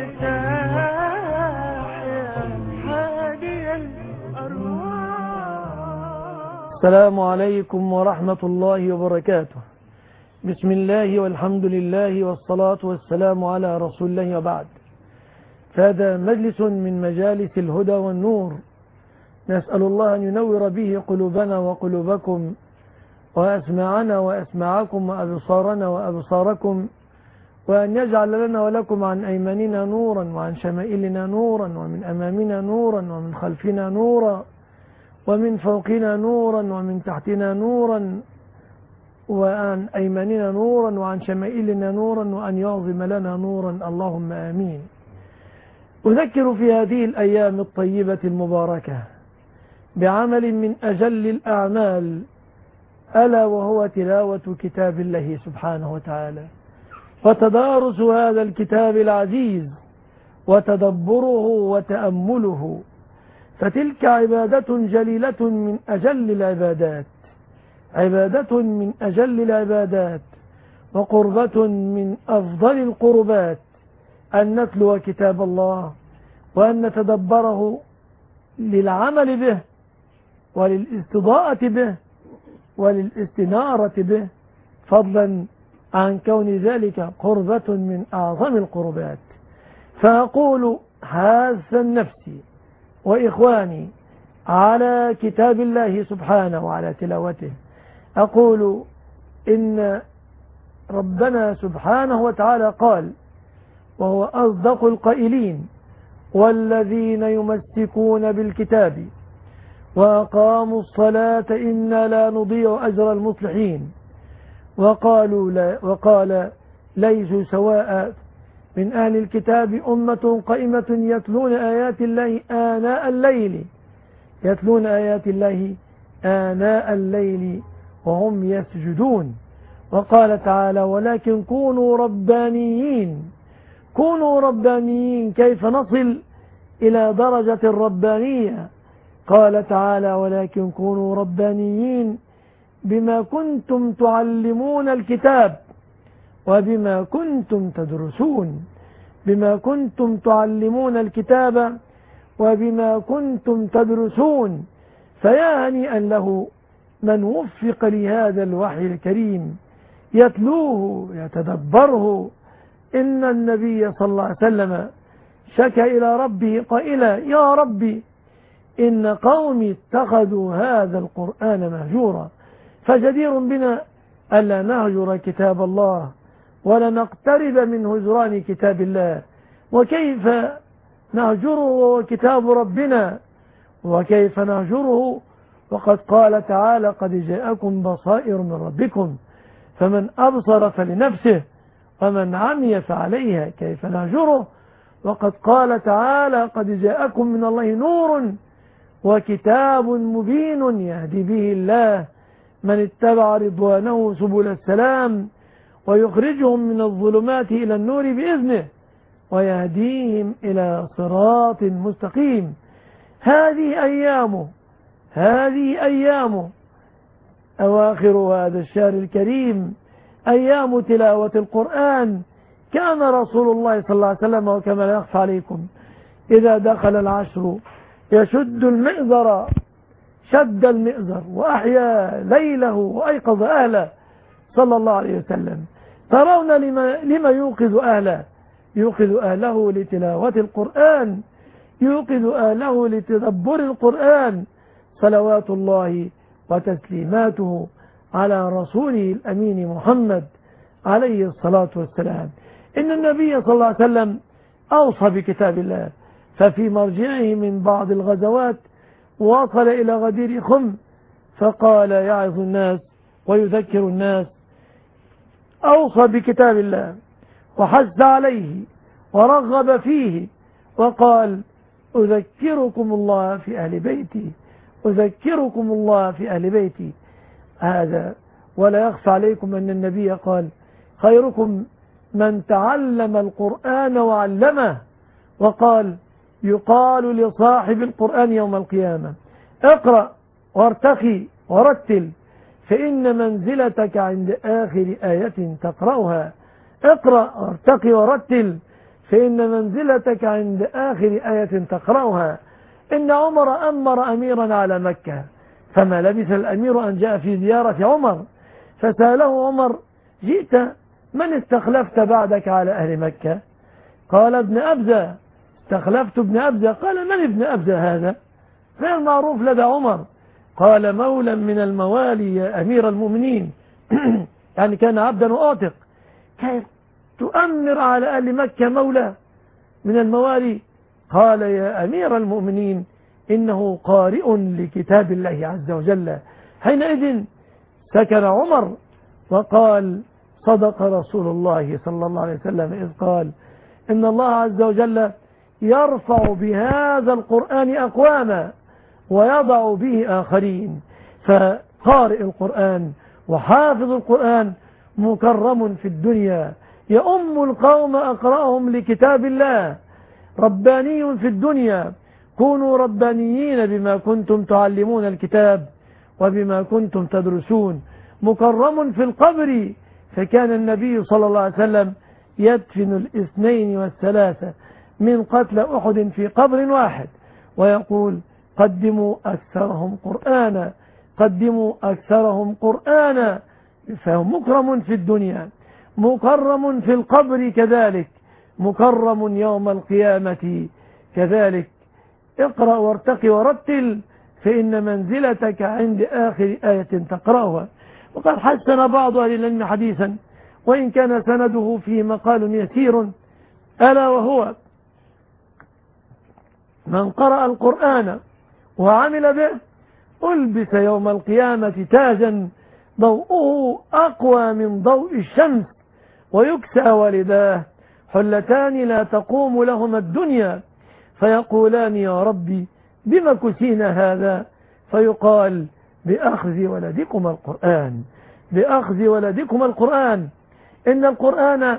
السلام عليكم ورحمة الله وبركاته. بسم الله والحمد لله والصلاة والسلام على رسول الله وبعد. فهذا مجلس من مجالس الهدى والنور، نسأل الله أن ينور به قلوبنا وقلوبكم وأسماعنا وأسماعكم وأبصارنا وأبصاركم، وأن يجعل لنا ولكم عن أيماننا نورا وعن شمائلنا نورا ومن أمامنا نورا ومن خلفنا نورا ومن فوقنا نورا ومن تحتنا نورا وعن أيماننا نورا وعن شمائلنا نورا، وأن يعظم لنا نورا، اللهم آمين. أذكر في هذه الأيام الطيبة المباركة بعمل من أجل الأعمال، ألا وهو تلاوة كتاب الله سبحانه وتعالى، وتدارس هذا الكتاب العزيز وتدبره وتأمله، فتلك عبادة جليلة من أجل العبادات، عبادة من أجل العبادات، وقربة من أفضل القربات، أن نتلو كتاب الله وأن نتدبره للعمل به وللاستضاءة به وللاستنارة به، فضلا عن كون ذلك قربة من أعظم القربات. فأقول حاثا نفسي وإخواني على كتاب الله سبحانه وعلى تلاوته، أقول إن ربنا سبحانه وتعالى قال، وهو أصدق القائلين: والذين يمسكون بالكتاب وأقاموا الصلاة إنا لا نضيع أجر المصلحين. وقال: ليسوا سواء من أهل الكتاب أمة قائمة يتلون آيات الله آناء الليل، يتلون آيات الله آناء الليل وهم يسجدون. وقال تعالى: ولكن كونوا ربانيين. كونوا ربانيين، كيف نصل إلى درجة الربانية؟ قال تعالى: ولكن كونوا ربانيين بما كنتم تعلمون الكتاب وبما كنتم تدرسون. بما كنتم تعلمون الكتاب وبما كنتم تدرسون. فيا هنيئا له من وفق لهذا الوحي الكريم، يتلوه يتدبره. إن النبي صلى الله عليه وسلم شكى إلى ربه قائلا: يا ربي إن قومي اتخذوا هذا القرآن مهجورا. فجدير بنا ألا نهجر كتاب الله ولا نقترب من هجران كتاب الله. وكيف نهجره وهو كتاب ربنا؟ وكيف نهجره وقد قال تعالى: قد جاءكم بصائر من ربكم فمن أبصر فلنفسه ومن عمي فعليها. كيف نهجره وقد قال تعالى: قد جاءكم من الله نور وكتاب مبين يهدي به الله من اتبع رضوانه سبل السلام ويخرجهم من الظلمات إلى النور بإذنه ويهديهم إلى صراط مستقيم. هذه أيامه أواخر هذا الشهر الكريم، أيام تلاوة القرآن. كان رسول الله صلى الله عليه وسلم، وكما لا يخفى عليكم، إذا دخل العشر يشد المئزر، شد المئزر وأحيا ليله وأيقظ أهله صلى الله عليه وسلم. ترون لما يوقظ أهله؟ يوقظ أهله لتلاوة القرآن، يوقظ أهله لتدبر القرآن. صلوات الله وتسليماته على رسوله الأمين محمد عليه الصلاة والسلام. إن النبي صلى الله عليه وسلم أوصى بكتاب الله، ففي مرجعه من بعض الغزوات وصل إلى غدير خم فقال يعظ الناس ويذكر الناس، أوصى بكتاب الله وحث عليه ورغب فيه وقال: أذكركم الله في أهل بيتي، أذكركم الله في أهل بيتي. هذا ولا يخفى عليكم أن النبي قال: خيركم من تعلم القرآن وعلمه. وقال: يقال لصاحب القرآن يوم القيامة: اقرأ وارتقي ورتل، فإن منزلتك عند آخر آية تقرأها. اقرأ وارتقي ورتل، فإن منزلتك عند آخر آية تقرأها. إن عمر أمر أميرا على مكة، فما لبث الأمير أن جاء في زيارة عمر، فسأله عمر: جئت من استخلفت بعدك على أهل مكة؟ قال: ابن أبزة، استخلفت ابن أبزة. قال: من ابن أبزة هذا؟ غير معروف لدى عمر. قال: مولى من الموالي يا أمير المؤمنين. يعني كان عبدا وآتق. كيف تؤمر على أهل مكة مولى من الموالي؟ قال: يا أمير المؤمنين إنه قارئ لكتاب الله عز وجل. حينئذ سكن عمر وقال: صدق رسول الله صلى الله عليه وسلم إذ قال: إن الله عز وجل يرفع بهذا القرآن أقواما ويضع به آخرين. فقارئ القرآن وحافظ القرآن مكرم في الدنيا، يؤم القوم أقرأهم لكتاب الله، رباني في الدنيا. كونوا ربانيين بما كنتم تعلمون الكتاب وبما كنتم تدرسون. مكرم في القبر، فكان النبي صلى الله عليه وسلم يدفن الاثنين والثلاثة من قتل أحد في قبر واحد، ويقول: قدموا أكثرهم قرآنا، قدموا أكثرهم قرآنا. فهو مكرم في الدنيا، مكرم في القبر كذلك، مكرم يوم القيامة كذلك. اقرأ وارتقي ورتل، فإن منزلتك عند آخر آية تقرأها. وقد حسن بعض أهل العلم حديثا، وإن كان سنده فيه مقال يسير، ألا وهو: من قرأ القرآن وعمل به ألبس يوم القيامة تاجا ضوءه أقوى من ضوء الشمس، ويكسى والداه حلتان لا تقوم لهما الدنيا، فيقولان: يا ربي بما كسينا هذا؟ فيقال: بأخذ ولدكم القرآن، بأخذ ولدكم القرآن. إن القرآن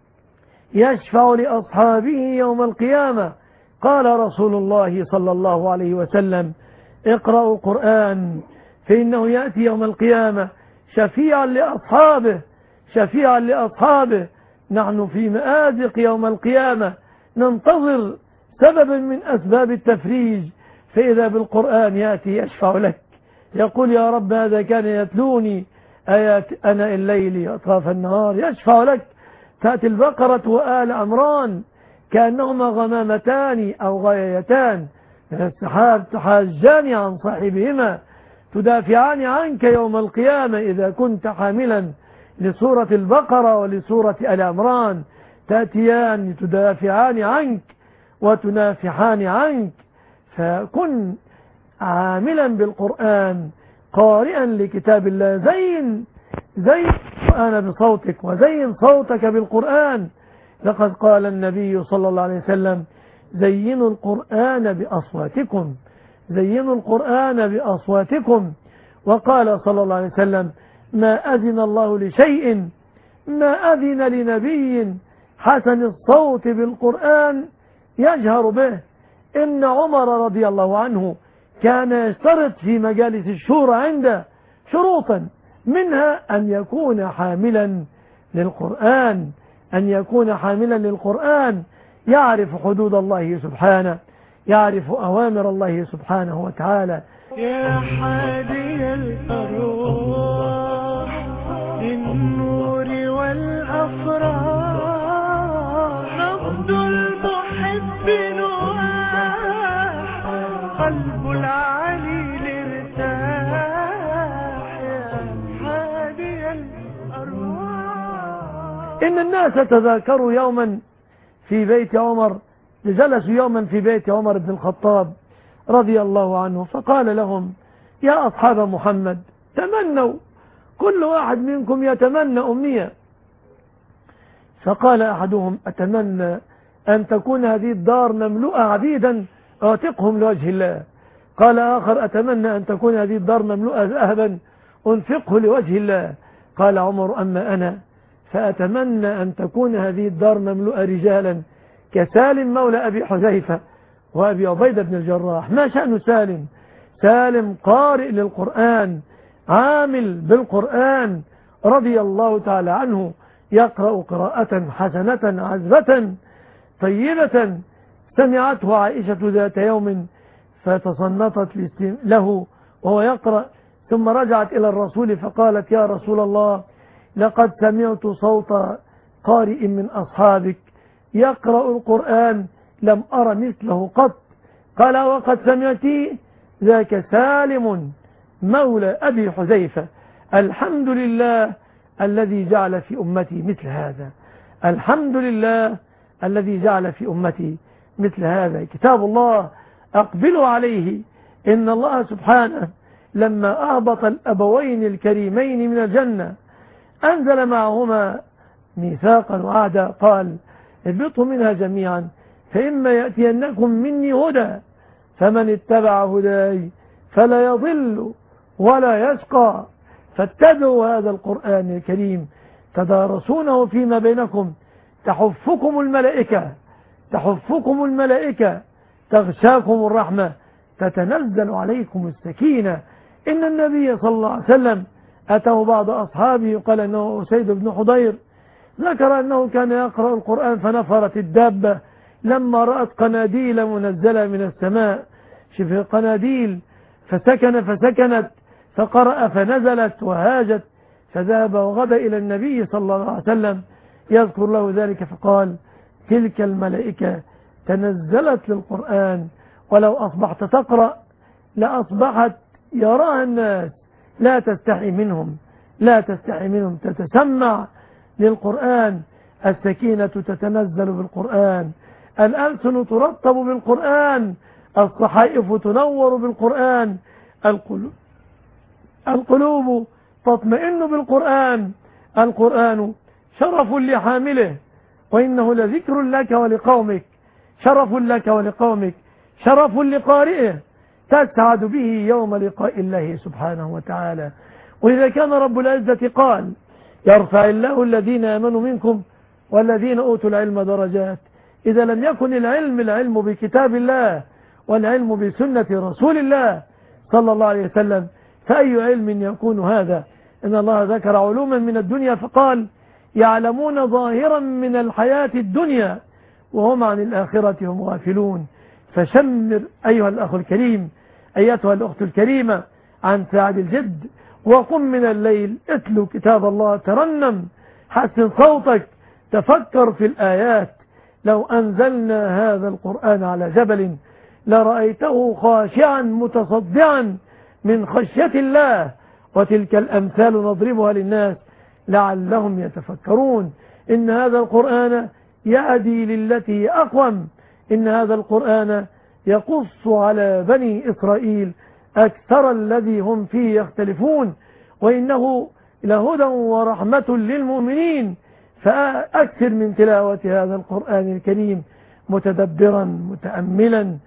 يشفع لأصحابه يوم القيامة. قال رسول الله صلى الله عليه وسلم: اقرأوا القرآن فإنه يأتي يوم القيامة شفيعا لأصحابه، شفيعا لأصحابه. نحن في مآزق يوم القيامة ننتظر سببا من أسباب التفريج، فإذا بالقرآن يأتي يشفع لك، يقول: يا رب هذا كان يتلوني آيات أناء الليل وأطراف النهار، يشفع لك. تأتي البقرة وآل عمران كأنهما غمامتان أو غايتان من السحاب تحاجان عن صاحبهما، تدافعان عنك يوم القيامة إذا كنت حاملا لسورة البقرة ولسورة آل عمران، تأتيان تدافعان عنك وتنافحان عنك. فكن عاملا بالقرآن، قارئا لكتاب الله. زين القرآن بصوتك، وزين صوتك بالقرآن. لقد قال النبي صلى الله عليه وسلم: زينوا القرآن بأصواتكم، زينوا القرآن بأصواتكم. وقال صلى الله عليه وسلم: ما أذن الله لشيء، ما أذن لنبي حسن الصوت بالقرآن يجهر به. إن عمر رضي الله عنه كان يشترط في مجالس الشورى عنده شروطا، منها أن يكون حاملا للقرآن، أن يكون حاملا للقرآن، يعرف حدود الله سبحانه، يعرف أوامر الله سبحانه وتعالى. يا حادي الأرواح للنور والأفراح، نبض المحب نواح، قلب العليل ارتاح. يا حادي الأرواح. إن الناس تذاكروا يوما في بيت عمر، جلسوا يوما في بيت عمر بن الخطاب رضي الله عنه، فقال لهم: يا أصحاب محمد تمنوا، كل واحد منكم يتمنى أمنية. فقال أحدهم: أتمنى أن تكون هذه الدار مملوءة عبيدا أعتقهم لوجه الله. قال آخر: أتمنى أن تكون هذه الدار مملوءة ذهبا أنفقه لوجه الله. قال عمر: أما أنا فأتمنى أن تكون هذه الدار مملوءة رجالا كسالم مولى أبي حذيفة وأبي عبيدة بن الجراح. ما شأن سالم؟ سالم قارئ للقرآن، عامل بالقرآن رضي الله تعالى عنه، يقرأ قراءة حسنة عذبة طيبة سمعته عائشة ذات يوم فتصنطت له وهو يقرأ، ثم رجعت إلى الرسول فقالت: يا رسول الله، لقد سمعت صوت قارئ من أصحابك يقرأ القرآن لم أر مثله قط. قال: وقد سمعتي؟ ذاك سالم مولى أبي حذيفة. الحمد لله الذي جعل في أمتي مثل هذا. الحمد لله الذي جعل في أمتي مثل هذا. كتاب الله أقبلوا عليه. إن الله سبحانه لما أهبط الأبوين الكريمين من الجنة أنزل معهما ميثاقا وعدا، قال: اهبطوا منها جميعا فإما يأتينكم مني هدى فمن اتبع هداي فلا يضل ولا يشقى. فاتبعوا هذا القرآن الكريم تدارسونه فيما بينكم تحفكم الملائكة، تحفكم الملائكة، تغشاكم الرحمة، تتنزل عليكم السكينة. إن النبي صلى الله عليه وسلم أتاه بعض أصحابه قال أنه أسيد بن حضير، ذكر أنه كان يقرأ القرآن فنفرت الدابة لما رأت قناديل منزلة من السماء، شوف قناديل، فسكنت فقرأ فنزلت وهاجت، فذهب وغدا إلى النبي صلى الله عليه وسلم يذكر له ذلك فقال: تلك الملائكة تنزلت للقرآن، ولو أصبحت تقرأ لأصبحت يراها الناس، لا تستحي منهم، لا تستحي منهم، تتسمع للقرآن. السكينة تتنزل بالقرآن، الألسن ترطب بالقرآن، الصحائف تنور بالقرآن، القلوب تطمئن بالقرآن. القرآن شرف لحامله وإنه لذكر لك ولقومك، شرف لك ولقومك، شرف لقارئه، تسعد به يوم لقاء الله سبحانه وتعالى. وإذا كان رب العزة قال: يرفع الله الذين آمنوا منكم والذين أوتوا العلم درجات، إذا لم يكن العلم بكتاب الله والعلم بسنة رسول الله صلى الله عليه وسلم فأي علم يكون هذا؟ إن الله ذكر علوما من الدنيا فقال: يعلمون ظاهرا من الحياة الدنيا وهم عن الآخرة هم غافلون. فشمر أيها الأخ الكريم، أيتها الأخت الكريمة، عن ساعد الجد وقم من الليل، اتلو كتاب الله، ترنم، حسن صوتك، تفكر في الآيات. لو أنزلنا هذا القرآن على جبل لرأيته خاشعا متصدعا من خشية الله. وتلك الأمثال نضربها للناس لعلهم يتفكرون. إن هذا القرآن يهدي للتي أقوم. إن هذا القرآن يقص على بني إسرائيل أكثر الذي هم فيه يختلفون، وإنه لهدى ورحمة للمؤمنين. فأكثر من تلاوة هذا القرآن الكريم متدبرا متأملا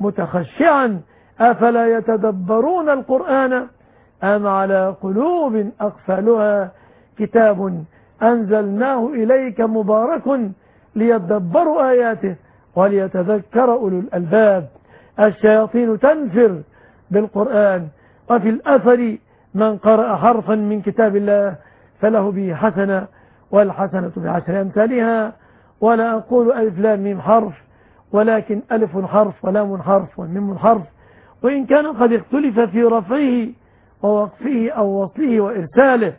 متخشعا. أفلا يتدبرون القرآن أم على قلوب أقفالها؟ كتاب أنزلناه إليك مبارك ليدبروا آياته وليتذكر أولو الألباب. الشياطين تنفر بالقرآن، وفي الأثر من قرأ حرفا من كتاب الله فله به حسنة، والحسنة بعشر أمثالها. ولا أقول ألف لام ميم حرف، ولكن ألف حرف ولام حرف وميم حرف، وإن كان قد اختلف في رفعه ووقفه أو وصله وإرساله.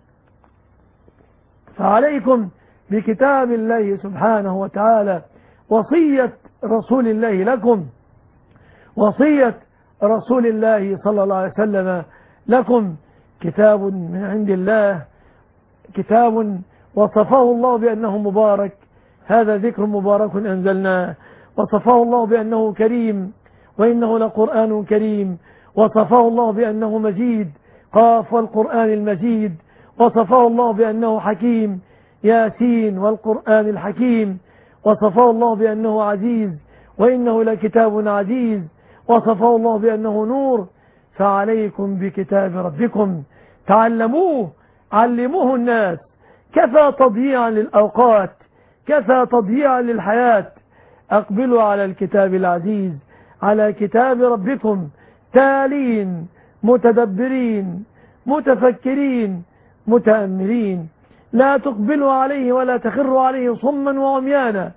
فعليكم بكتاب الله سبحانه وتعالى. وصية رسول الله لكم، وصية رسول الله صلى الله عليه وسلم لكم، كتاب من عند الله، كتاب وصفه الله بأنه مبارك. هذا ذكر مبارك أنزلناه. وصفه الله بأنه كريم، وإنه لقرآن كريم. وصفه الله بأنه مجيد، قاف والقرآن المجيد. وصفه الله بأنه حكيم، ياسين والقرآن الحكيم. وصفه الله بأنه عزيز، وإنه لكتاب عزيز. وصفه الله بأنه نور. فعليكم بكتاب ربكم، تعلموه، علموه الناس. كفى تضييعا للأوقات، كفى تضييعا للحياة. أقبلوا على الكتاب العزيز، على كتاب ربكم، تالين متدبرين متفكرين متأملين. لا تقبلوا عليه ولا تخروا عليه صما وعميانا،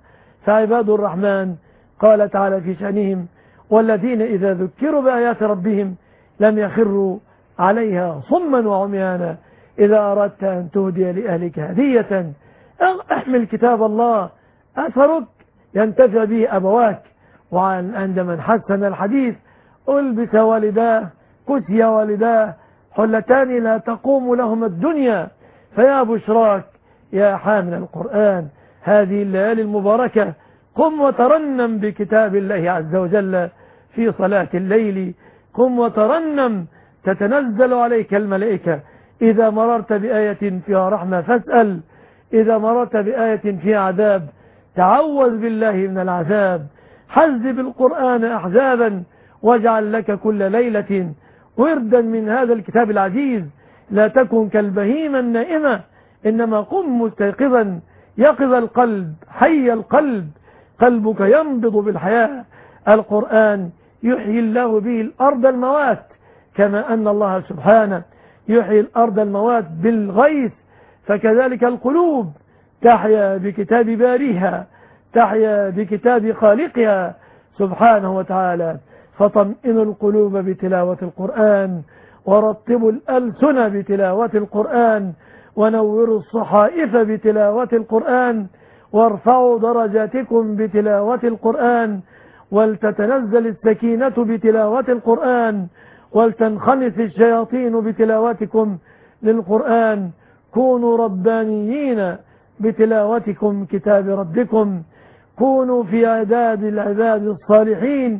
فعباد الرحمن قال تعالى في شأنهم: والذين إذا ذكروا بآيات ربهم لم يخروا عليها صما وعميانا. إذا أردت أن تهدي لأهلك هدية احمل كتاب الله، أثرك ينتفع به أبواك. وعند من حسن الحديث: ألبس والداه، كسي والداه، حلتان لا تقوم لهما الدنيا. فيا بشراك يا حامل القرآن هذه الليالي المباركة، قم وترنم بكتاب الله عز وجل في صلاة الليل، قم وترنم، تتنزل عليك الملائكة. إذا مررت بآية فيها رحمة فاسأل، إذا مررت بآية فيها عذاب تعوذ بالله من العذاب. حزب القرآن أحزابا واجعل لك كل ليلة وردا من هذا الكتاب العزيز. لا تكن كالبهيمة النائمة، إنما قم مستيقظا يقظ القلب حي القلب، قلبك ينبض بالحياة. القرآن يحيي الله به الأرض الموات، كما أن الله سبحانه يحيي الأرض الموات بالغيث، فكذلك القلوب تحيا بكتاب باريها، تحيا بكتاب خالقها سبحانه وتعالى. فطمئنوا القلوب بتلاوة القرآن، ورطبوا الألسن بتلاوة القرآن، ونوروا الصحائف بتلاوة القرآن، وارفعوا درجاتكم بتلاوة القرآن، ولتتنزل السكينة بتلاوة القرآن، ولتنخنس الشياطين بتلاوتكم للقرآن. كونوا ربانيين بتلاوتكم كتاب ربكم، كونوا في عداد العباد الصالحين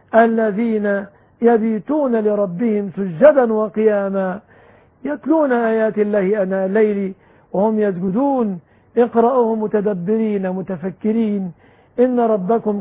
الذين يبيتون لربهم سجدا وقياما، يتلون آيات الله آناء الليل وهم يسجدون. اقرأوه متدبرين متفكرين. إن ربكم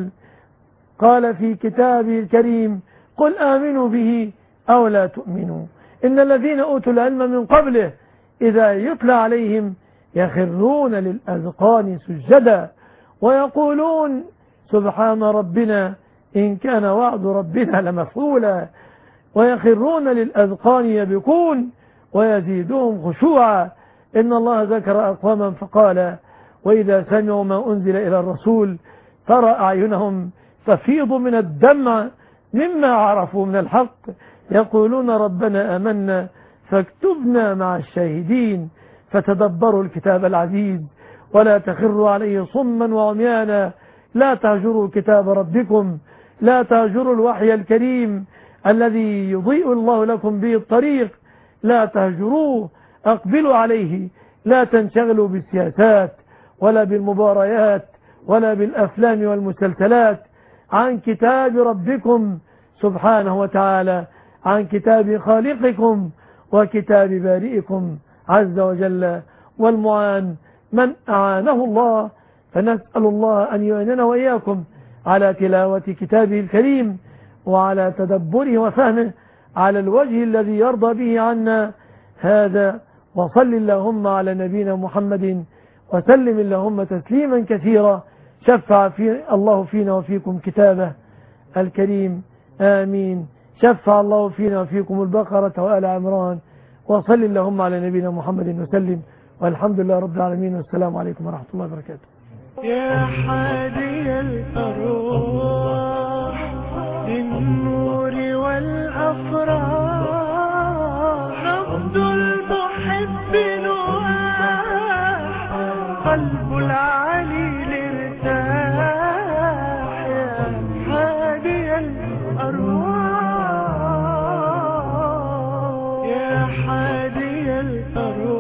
قال في كتابه الكريم: قل آمنوا به أو لا تؤمنوا، إن الذين أوتوا العلم من قبله إذا يتلى عليهم يخرون للأذقان سجدا ويقولون سبحان ربنا إن كان وعد ربنا لمفعولا، ويخرون للأذقان يبكون ويزيدهم خشوعا. إن الله ذكر أقواما فقال: وإذا سمعوا ما أنزل إلى الرسول ترى أعينهم تفيض من الدمع مما عرفوا من الحق، يقولون ربنا آمنا فاكتبنا مع الشاهدين. فتدبروا الكتاب العزيز ولا تخروا عليه صما وعميانا. لا تهجروا كتاب ربكم، لا تهجروا الوحي الكريم الذي يضيء الله لكم به الطريق، لا تهجروه، أقبلوا عليه. لا تنشغلوا بالسياسات ولا بالمباريات ولا بالأفلام والمسلسلات عن كتاب ربكم سبحانه وتعالى، عن كتاب خالقكم وكتاب بارئكم عز وجل. والمعان من أعانه الله، فنسأل الله أن يعيننا وإياكم على تلاوة كتابه الكريم وعلى تدبره وفهمه على الوجه الذي يرضى به عنا. هذا وصل اللهم على نبينا محمد وسلم اللهم تسليما كثيرا. شفع الله فينا وفيكم كتابه الكريم، آمين. شفع الله فينا وفيكم البقرة وآل عمران. وصل اللهم على نبينا محمد وسلم، والحمد لله رب العالمين، والسلام عليكم ورحمة الله وبركاته. يا حادي الأرواح للنور والأفراح، نبض المحب نواح، قلب العليل ارتاح. يا حادي الأرواح، يا حادي الأرواح.